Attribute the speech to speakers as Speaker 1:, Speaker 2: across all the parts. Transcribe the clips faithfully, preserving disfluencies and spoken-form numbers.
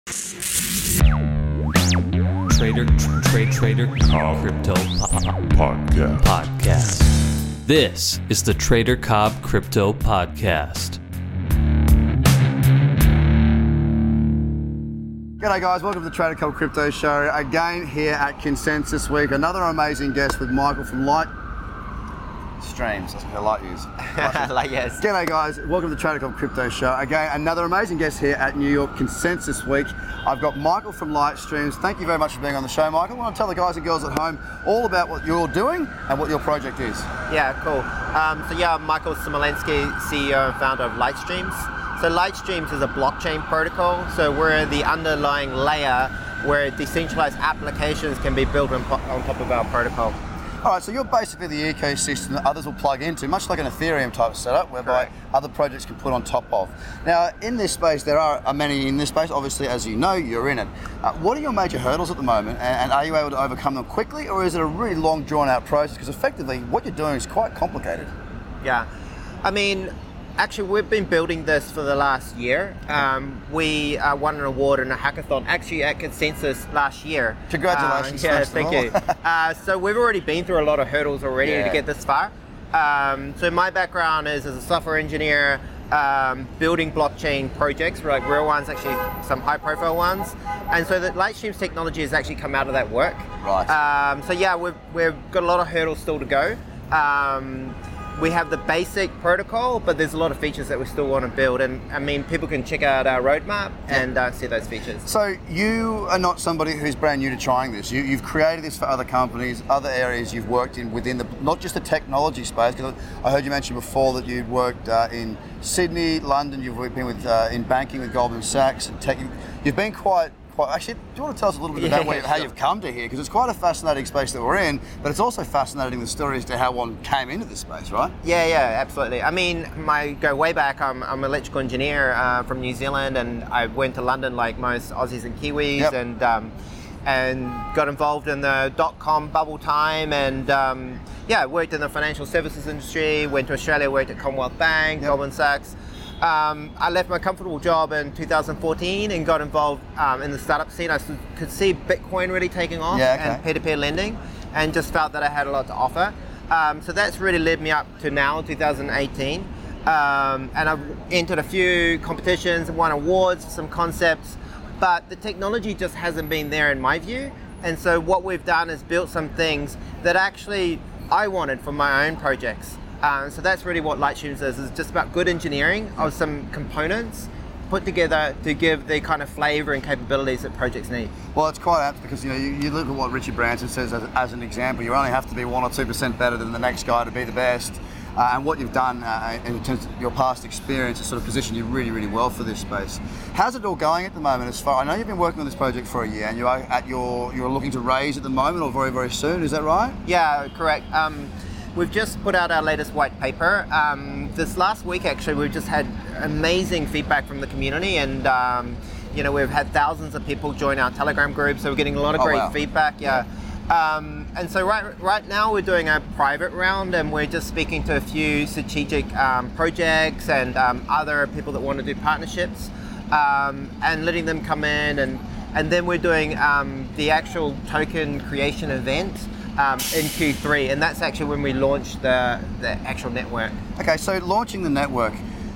Speaker 1: Trader, trade, trader,
Speaker 2: Cobb
Speaker 1: crypto po-
Speaker 2: Podcast.
Speaker 1: podcast. This is the Trader Cobb Crypto Podcast.
Speaker 3: G'day guys, welcome to the Trader Cobb Crypto Show. Again here at Consensus Week, another amazing guest with Michael from Light Streams. That's what I like use.
Speaker 4: like yes.
Speaker 3: G'day guys, welcome to the Trader Cobb Crypto Show. Again, another amazing guest here at New York Consensus Week. I've got Michael from Light Streams. Thank you very much for being on the show, Michael. I want to tell the guys and girls at home all about what you're doing and what your project is.
Speaker 4: Yeah, cool. Um, so yeah, I'm Michael Smolensky, C E O and founder of Lightstreams. So Lightstreams is a blockchain protocol. So we're the underlying layer where decentralized applications can be built on, on top of our protocol.
Speaker 3: All right, so you're basically the ecosystem that others will plug into, much like an Ethereum type setup, whereby
Speaker 4: Correct.
Speaker 3: other projects can put on top of. Now, in this space, there are many in this space. Obviously, as you know, you're in it. Uh, what are your major hurdles at the moment, and, and are you able to overcome them quickly, or is it a really long, drawn-out process? Because effectively, what you're doing is quite complicated.
Speaker 4: Yeah, I mean, actually, we've been building this for the last year. Um, we uh, won an award in a hackathon, actually at Consensus last year.
Speaker 3: Congratulations,
Speaker 4: Uh, yeah,
Speaker 3: first of
Speaker 4: thank
Speaker 3: all.
Speaker 4: you. uh, so we've already been through a lot of hurdles already
Speaker 3: Yeah.
Speaker 4: to get this far. Um, so my background is as a software engineer, um, building blockchain projects, like real ones, actually some high-profile ones. And so the Lightstreams technology has actually come out of that work.
Speaker 3: Right.
Speaker 4: Um, so yeah, we've, we've got a lot of hurdles still to go. Um, We have the basic protocol, but there's a lot of features that we still want to build. And I mean, people can check out our roadmap and uh, see those features.
Speaker 3: So you are not somebody who's brand new to trying this. You, you've created this for other companies, other areas you've worked in within the, not just the technology space, because I heard you mention before that you'd worked uh, in Sydney, London, you've been with uh, in banking with Goldman Sachs, and tech. You've been quite, quite, actually, do you want to tell us a little bit about
Speaker 4: Yeah,
Speaker 3: where, how
Speaker 4: sure.
Speaker 3: you've come to here? Because it's quite a fascinating space that we're in, but it's also fascinating the story as to how one came into this space, right?
Speaker 4: Yeah, yeah, absolutely. I mean, my go way back. I'm, I'm an electrical engineer uh, from New Zealand, and I went to London like most Aussies and Kiwis,
Speaker 3: Yep.
Speaker 4: and um, and got involved in the dot-com bubble time, and um, yeah, worked in the financial services industry. Went to Australia, worked at Commonwealth Bank,
Speaker 3: Yep.
Speaker 4: Goldman Sachs. Um, I left my comfortable job in two thousand fourteen and got involved um, in the startup scene. I s- could see Bitcoin really taking off
Speaker 3: Yeah, okay.
Speaker 4: and peer-to-peer lending, and just felt that I had a lot to offer. Um, so that's really led me up to now, two thousand eighteen. Um, and I've entered a few competitions and won awards for some concepts, but the technology just hasn't been there in my view. And so what we've done is built some things that actually I wanted for my own projects. Um, so that's really what Lightstreams is, is just about good engineering of some components put together to give the kind of flavor and capabilities that projects need.
Speaker 3: Well, it's quite apt because you know you, you look at what Richard Branson says as, as an example. You only have to be one or two percent better than the next guy to be the best. Uh, and what you've done uh, in terms of your past experience has sort of positioned you really, really well for this space. How's it all going at the moment? As far I know, you've been working on this project for a year, and you are at your you're looking to raise at the moment, or very, very soon. Is that right?
Speaker 4: Yeah, correct. Um, we've just put out our latest white paper. Um, this last week, actually, we've just had amazing feedback from the community, and um, you know, we've had thousands of people join our Telegram group, so we're getting a lot of
Speaker 3: Oh,
Speaker 4: great
Speaker 3: wow.
Speaker 4: feedback. Yeah. Um, and so right right now we're doing a private round, and we're just speaking to a few strategic um, projects and um, other people that want to do partnerships, um, and letting them come in, and and then we're doing um, the actual token creation event um, in Q three, and that's actually when we launch the the actual network.
Speaker 3: Okay, so launching the network.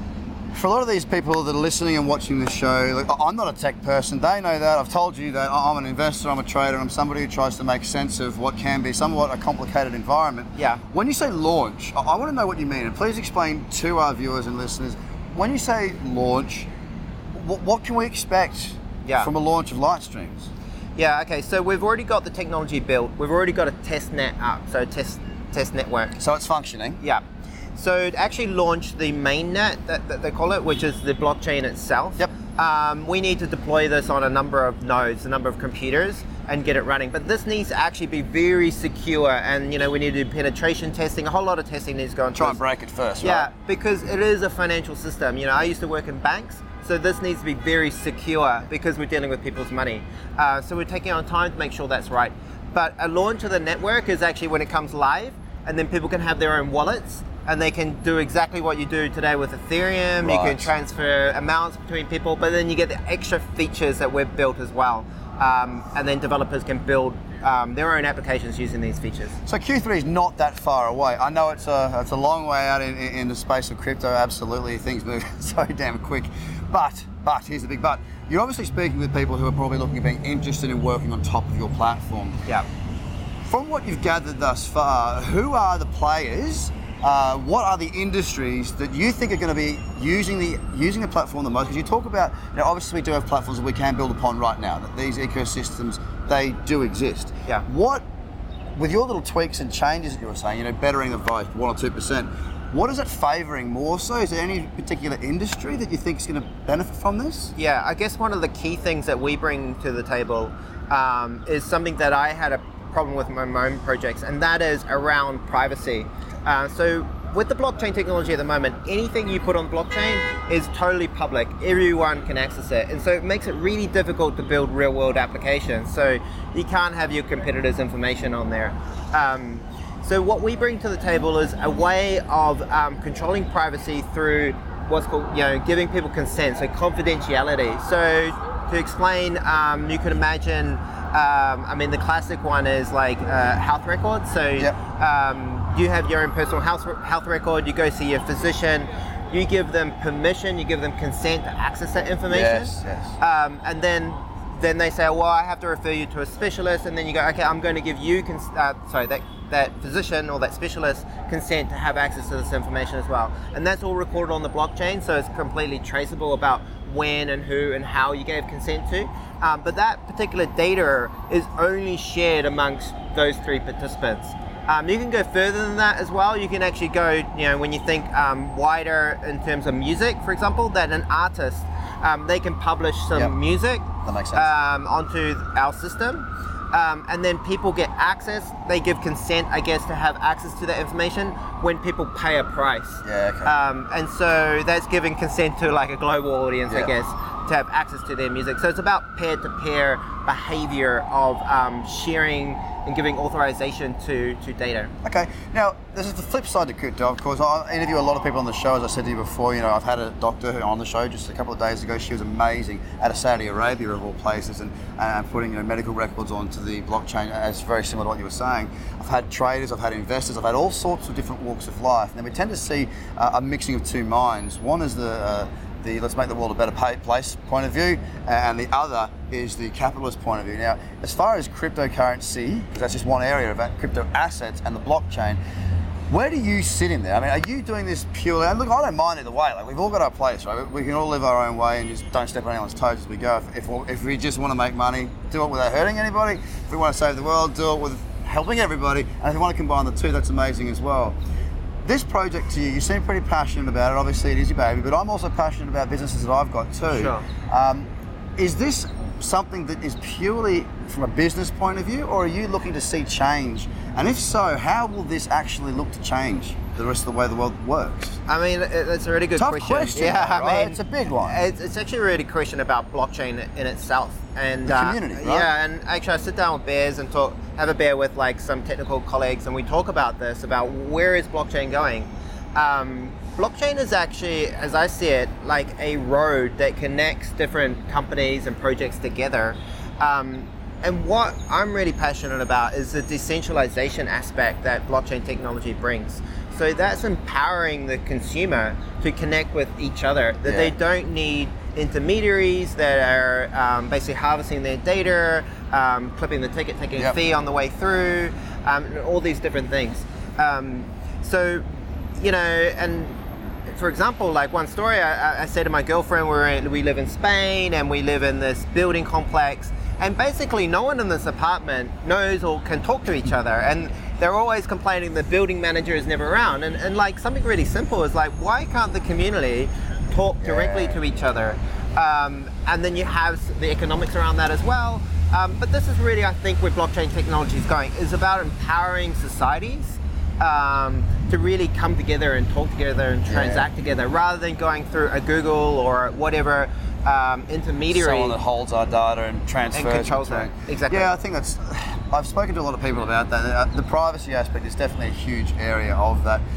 Speaker 3: For a lot of these people that are listening and watching this show, like, I'm not a tech person. They know that. I've told you that I'm an investor, I'm a trader, I'm somebody who tries to make sense of what can be somewhat a complicated environment.
Speaker 4: Yeah.
Speaker 3: When you say launch, I, I want to know what you mean. And please explain to our viewers and listeners, when you say launch, what, what can we expect
Speaker 4: Yeah.
Speaker 3: from a launch of Lightstreams?
Speaker 4: Yeah. Okay. So we've already got the technology built. We've already got a test net up. So test test network.
Speaker 3: So it's functioning.
Speaker 4: Yeah. So to actually launch the mainnet, that, that they call it, which is the blockchain itself,
Speaker 3: Yep.
Speaker 4: um, we need to deploy this on a number of nodes, a number of computers, and get it running. But this needs to actually be very secure, and you know we need to do penetration testing. A whole lot of testing needs to go on.
Speaker 3: Try and break it first,
Speaker 4: Yeah,
Speaker 3: right?
Speaker 4: because it is a financial system. You know, I used to work in banks, so this needs to be very secure because we're dealing with people's money. Uh, so we're taking our time to make sure that's right. But a launch of the network is actually when it comes live, and then people can have their own wallets. and they can do exactly what you do today with Ethereum.
Speaker 3: Right.
Speaker 4: You can transfer amounts between people, but then you get the extra features that we've built as well. Um, and then developers can build um, their own applications using these features.
Speaker 3: So Q three is not that far away. I know it's a it's a long way out in, in the space of crypto. Absolutely, things move so damn quick. But but here's the big but. You're obviously speaking with people who are probably looking at being interested in working on top of your platform.
Speaker 4: Yeah.
Speaker 3: From what you've gathered thus far, who are the players? Uh, what are the industries that you think are going to be using the using the platform the most? Because you talk about, you know, obviously we do have platforms that we can build upon right now. That these ecosystems, they do exist.
Speaker 4: Yeah.
Speaker 3: What, with your little tweaks and changes that you were saying, you know, bettering the by one or two percent. What is it favouring more so? Is there any particular industry that you think is going to benefit from this?
Speaker 4: Yeah, I guess one of the key things that we bring to the table um, is something that I had a problem with my own projects, and that is around privacy. Uh, so with the blockchain technology at the moment, anything you put on blockchain is totally public. Everyone can access it. And so it makes it really difficult to build real world applications. So you can't have your competitors' information on there. Um, so what we bring to the table is a way of um, controlling privacy through what's called, you know, giving people consent, so confidentiality. So to explain, um, you could imagine, um, I mean, the classic one is like uh, health records. So
Speaker 3: Yep.
Speaker 4: um, you have your own personal health, health record, you go see your physician, you give them permission, you give them consent to access that information.
Speaker 3: Yes, yes.
Speaker 4: Um, and then then they say, well, I have to refer you to a specialist, and then you go, okay, I'm going to give you, cons- uh, sorry, that, that physician or that specialist consent to have access to this information as well. And that's all recorded on the blockchain, so it's completely traceable about when and who and how you gave consent to. Um, but that particular data is only shared amongst those three participants. Um, you can go further than that as well. You can actually go, you know, when you think um, wider in terms of music, for example, that an artist, um, they can publish some
Speaker 3: Yep.
Speaker 4: music
Speaker 3: That makes sense.
Speaker 4: um, onto our system. Um, and then people get access, they give consent, I guess, to have access to that information when people pay a price.
Speaker 3: Yeah, okay.
Speaker 4: Um, and so that's giving consent to like a global audience,
Speaker 3: Yeah.
Speaker 4: I guess, to have access to their music. So it's about peer-to-peer behavior of um, sharing and giving authorization to, to data.
Speaker 3: Okay, now this is the flip side to crypto, of course. I interview a lot of people on the show, as I said to you before. You know, I've had a doctor who on the show just a couple of days ago. She was amazing out of Saudi Arabia, of all places, and, and putting, you know, medical records onto the blockchain, as very similar to what you were saying. I've had traders, I've had investors, I've had all sorts of different walks of life. Now we tend to see uh, a mixing of two minds. One is the uh, the let's make the world a better pay, place point of view, and the other is the capitalist point of view. Now, as far as cryptocurrency, because that's just one area of it, crypto assets and the blockchain, where do you sit in there? I mean, are you doing this purely, and look, I don't mind either way, like we've all got our place, right? We can all live our own way and just don't step on anyone's toes as we go. If, if, if we just want to make money, do it without hurting anybody. If we want to save the world, do it with helping everybody. And if you want to combine the two, that's amazing as well. This project to you, you seem pretty passionate about it. Obviously, it is your baby, but I'm also passionate about businesses that I've got too.
Speaker 4: Sure.
Speaker 3: Um, is this something that is purely from a business point of view, or are you looking to see change? And if so, how will this actually look to change the rest of the way the world works?
Speaker 4: I mean, it- it's a really good
Speaker 3: Tough
Speaker 4: question.
Speaker 3: question,
Speaker 4: Yeah,
Speaker 3: though,
Speaker 4: I
Speaker 3: right?
Speaker 4: mean,
Speaker 3: It's a big one.
Speaker 4: It's, it's actually a really good question about blockchain in itself and
Speaker 3: The
Speaker 4: uh,
Speaker 3: community, right?
Speaker 4: Yeah, and actually, I sit down with bears and talk, have a beer with like some technical colleagues, and we talk about this about where is blockchain going. Um, blockchain is actually, as I see it, like a road that connects different companies and projects together. Um, and what I'm really passionate about is the decentralization aspect that blockchain technology brings. So that's empowering the consumer to connect with each other, that
Speaker 3: Yeah.
Speaker 4: they don't need intermediaries that are um, basically harvesting their data, um, clipping the ticket, taking
Speaker 3: Yep.
Speaker 4: a fee on the way through, um, and all these different things. Um, so, you know, and for example, like one story, I, I say to my girlfriend, we're in, we live in Spain and we live in this building complex, and basically no one in this apartment knows or can talk to each other, and they're always complaining the building manager is never around. And, and like something really simple is like, why can't the community talk directly
Speaker 3: Yeah.
Speaker 4: to each other? Um, and then you have the economics around that as well. Um, but this is really, I think, where blockchain technology is going, is about empowering societies um, to really come together and talk together and transact
Speaker 3: Yeah.
Speaker 4: together, rather than going through a Google or whatever um, intermediary.
Speaker 3: Someone that holds our data and transfers
Speaker 4: And controls
Speaker 3: between.
Speaker 4: that. Exactly.
Speaker 3: Yeah, I think that's. I've spoken to a lot of people about that. Uh, The privacy aspect is definitely a huge area of that.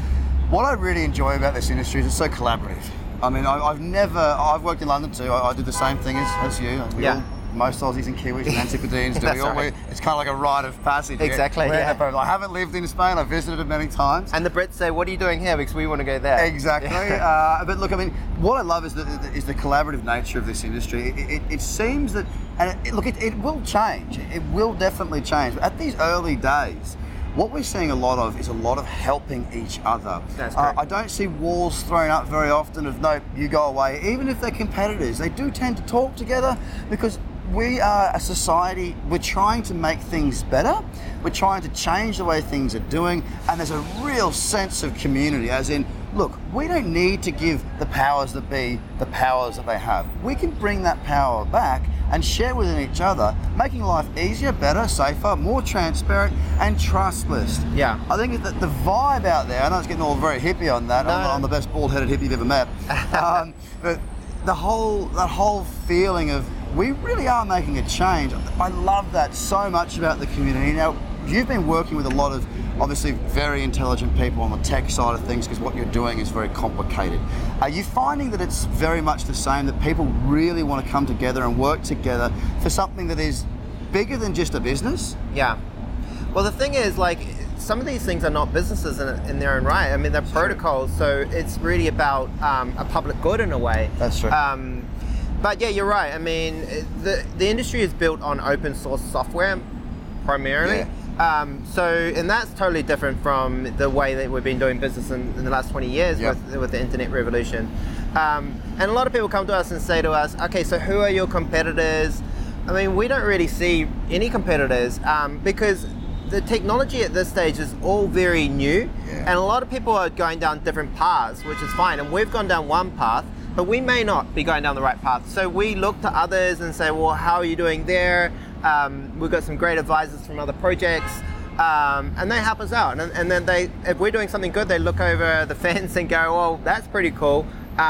Speaker 3: what I really enjoy about this industry is it's so collaborative. I mean, I, I've never, I've worked in London too. I, I did the same thing as, as you. We
Speaker 4: Yeah.
Speaker 3: all, most Aussies and Kiwis and Antipodeans do.
Speaker 4: That's
Speaker 3: We all,
Speaker 4: right.
Speaker 3: we, it's kind of like a rite of passage.
Speaker 4: Exactly,
Speaker 3: We're
Speaker 4: yeah.
Speaker 3: both- I haven't lived in Spain. I've visited it many times.
Speaker 4: And the Brits say, what are you doing here? Because we want to go there.
Speaker 3: Exactly. uh, but look, I mean, what I love is the, is the collaborative nature of this industry. It, it, it seems that, and it, look, it, it will change. It will definitely change. But at these early days, what we're seeing a lot of is a lot of helping each other.
Speaker 4: That's
Speaker 3: Uh,
Speaker 4: correct.
Speaker 3: I don't see walls thrown up very often of, no, you go away. Even if they're competitors, they do tend to talk together because we are a society, we're trying to make things better, we're trying to change the way things are doing, and there's a real sense of community, as in, look, we don't need to give the powers that be the powers that they have. We can bring that power back and share within each other, making life easier, better, safer, more transparent, and trustless.
Speaker 4: Yeah.
Speaker 3: I think that the vibe out there, I know it's getting all very hippie on that,
Speaker 4: No.
Speaker 3: I'm, I'm the best bald-headed hippie you've ever met, um, but the whole, that whole feeling of, we really are making a change. I love that so much about the community. Now, you've been working with a lot of obviously very intelligent people on the tech side of things because what you're doing is very complicated. Are you finding that it's very much the same, that people really want to come together and work together for something that is bigger than just a business?
Speaker 4: Yeah. Well, the thing is, like, some of these things are not businesses in, in their own right. I mean, they're protocols, so it's really about um, a public good in a way.
Speaker 3: That's true.
Speaker 4: Um, but yeah, you're right. I mean, it- the the industry is built on open source software primarily. Um, so, and that's totally different from the way that we've been doing business in, in the last twenty years
Speaker 3: Yep.
Speaker 4: with, with the internet revolution. Um, and a lot of people come to us and say to us, okay, so who are your competitors? I mean, we don't really see any competitors um, because the technology at this stage is all very new,
Speaker 3: Yeah.
Speaker 4: and a lot of people are going down different paths, which is fine. And we've gone down one path, but we may not be going down the right path. So we look to others and say, well, how are you doing there? Um, we've got some great advisors from other projects, um, and they help us out. And, and then they, if we're doing something good, they look over the fence and go, well, that's pretty cool.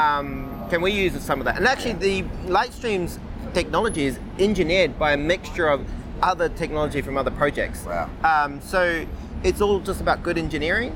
Speaker 4: Um, can we use some of that? And actually, the Lightstream's technology is engineered by a mixture of other technology from other projects.
Speaker 3: Wow.
Speaker 4: Um, so it's all just about good engineering.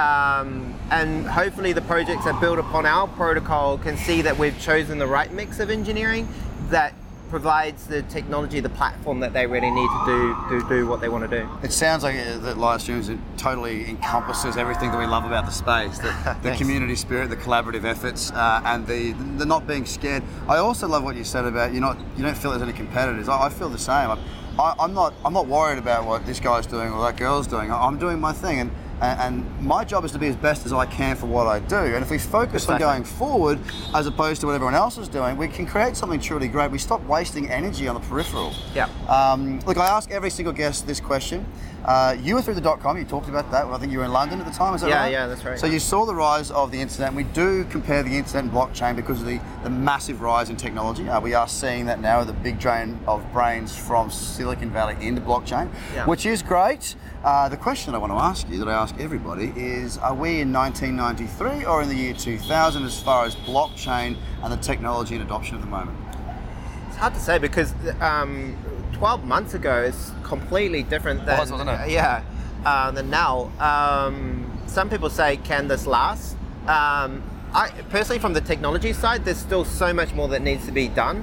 Speaker 4: Um, and hopefully the projects that build upon our protocol can see that we've chosen the right mix of engineering that provides the technology, the platform that they really need to do to do what they want to do.
Speaker 3: It sounds like uh, that Livestreams totally encompasses everything that we love about the space, the, the
Speaker 4: Thanks.
Speaker 3: community spirit, the collaborative efforts, uh, and the the not being scared. I also love what you said about you not you don't feel there's any competitors. I, I feel the same. I, I, I'm not I'm not worried about what this guy's doing or that girl's doing. I, I'm doing my thing, and and and my job is to be as best as I can for what I do. And if we focus on
Speaker 4: Exactly.
Speaker 3: going forward as opposed to what everyone else is doing, we can create something truly great. We stop wasting energy on the peripheral.
Speaker 4: Yeah.
Speaker 3: Um, look, I ask every single guest this question. Uh, you were through the dot com, you talked about that. Well, I think you were in London at the time, is that
Speaker 4: Yeah,
Speaker 3: right?
Speaker 4: yeah, that's right.
Speaker 3: So you saw the rise of the internet, and we do compare the internet and blockchain because of the, the massive rise in technology. Uh, we are seeing that now with a big drain of brains from Silicon Valley into blockchain,
Speaker 4: Yeah.
Speaker 3: which is great. Uh, the question I want to ask you, that I ask everybody, is are we in nineteen ninety-three or in the year two thousand as far as blockchain and the technology and adoption at the moment?
Speaker 4: It's hard to say because um, twelve months ago is completely different than
Speaker 3: Was, wasn't it?
Speaker 4: yeah uh, than now. Um, some people say, can this last? Um, I personally, from the technology side, there's still so much more that needs to be done.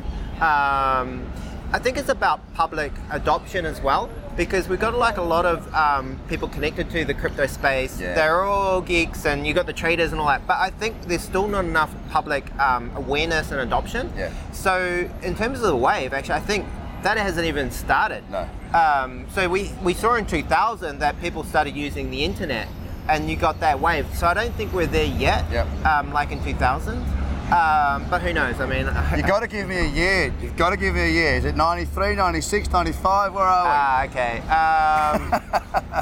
Speaker 4: Um, I think it's about public adoption as well, because we've got like a lot of um, people connected to the crypto space.
Speaker 3: Yeah.
Speaker 4: They're all geeks, and you got the traders and all that. But I think there's still not enough public um, awareness and adoption.
Speaker 3: Yeah.
Speaker 4: So in terms of the wave, actually, I think that hasn't even started.
Speaker 3: No.
Speaker 4: Um, so we, we saw in two thousand that people started using the internet, and you got that wave. So I don't think we're there yet,
Speaker 3: Yep.
Speaker 4: um, like in two thousand. Um, but who knows? I mean,
Speaker 3: You've got to give me a year. You've got to give me a year. Is it ninety-three, ninety-six, ninety-five? Where are we?
Speaker 4: Ah, okay. Um,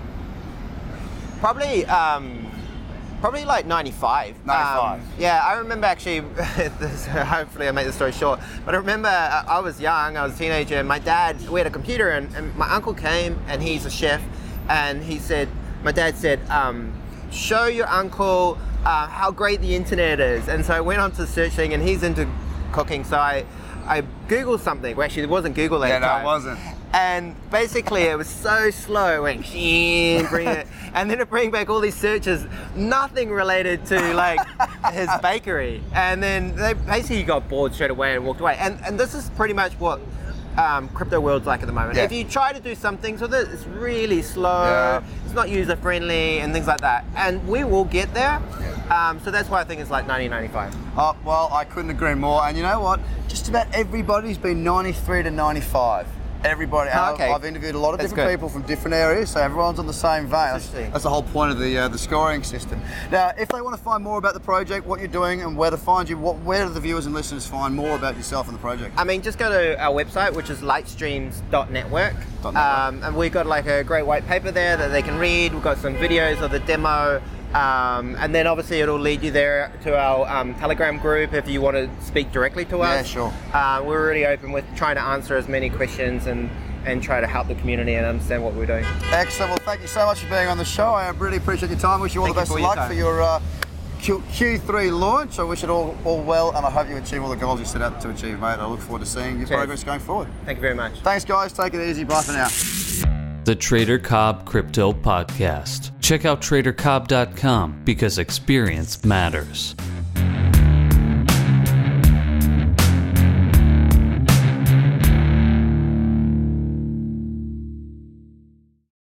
Speaker 4: probably, um, probably like ninety-five.
Speaker 3: ninety-five.
Speaker 4: Um, yeah, I remember actually. This, hopefully, I make the story short. But I remember I, I was young. I was a teenager. And my dad, we had a computer, and, and my uncle came, and he's a chef, and he said, my dad said, um, "Show your uncle uh, how great the internet is." And so I went on to searching, and he's into cooking, so I. I Googled something. Well, actually, it wasn't Google at
Speaker 3: Yeah,
Speaker 4: the
Speaker 3: no, it
Speaker 4: time.
Speaker 3: wasn't.
Speaker 4: And basically it was so slow, it went "Sheen," bring it, and then it bring back all these searches, nothing related to like his bakery. And then they basically got bored straight away and walked away. And and this is pretty much what um, crypto world's like at the moment.
Speaker 3: Yeah.
Speaker 4: If you try to do some things with it, it's really slow,
Speaker 3: Yeah.
Speaker 4: it's not user friendly and things like that. And we will get there. Um, so that's why I think it's like nineteen ninety-five.
Speaker 3: Oh, well, I couldn't agree more. And you know what? Just about everybody's been ninety-three to ninety-five. Everybody. And
Speaker 4: Oh, okay.
Speaker 3: I've, I've interviewed a lot of
Speaker 4: That's
Speaker 3: different
Speaker 4: good.
Speaker 3: people from different areas, so everyone's on the same vein. That's,
Speaker 4: Interesting.
Speaker 3: that's the whole point of the uh, the scoring system. Now, if they want to find more about the project, what you're doing, and where to find you, what, where do the viewers and listeners find more about yourself and the project?
Speaker 4: I mean, just go to our website, which is lightstreams dot network.
Speaker 3: Dot network.
Speaker 4: Um, and we've got like a great white paper there that they can read. We've got some videos of the demo. Um, and then obviously it'll lead you there to our um, Telegram group if you want to speak directly to us.
Speaker 3: Yeah, sure.
Speaker 4: Uh, we're really open with trying to answer as many questions and, and try to help the community and understand what we're doing.
Speaker 3: Excellent. Well, thank you so much for being on the show. I really appreciate your time. Wish you all
Speaker 4: Thank
Speaker 3: the
Speaker 4: you
Speaker 3: best
Speaker 4: for
Speaker 3: of
Speaker 4: your
Speaker 3: luck
Speaker 4: time.
Speaker 3: for your uh, Q- Q3 launch. I wish it all, all well, and I hope you achieve all the goals you set out to achieve, mate. I look forward to seeing your
Speaker 4: Cheers.
Speaker 3: progress going forward.
Speaker 4: Thank you very much.
Speaker 3: Thanks, guys. Take it easy. Bye for now.
Speaker 1: The Trader Cobb Crypto Podcast. Check out trader cobb dot com because experience matters.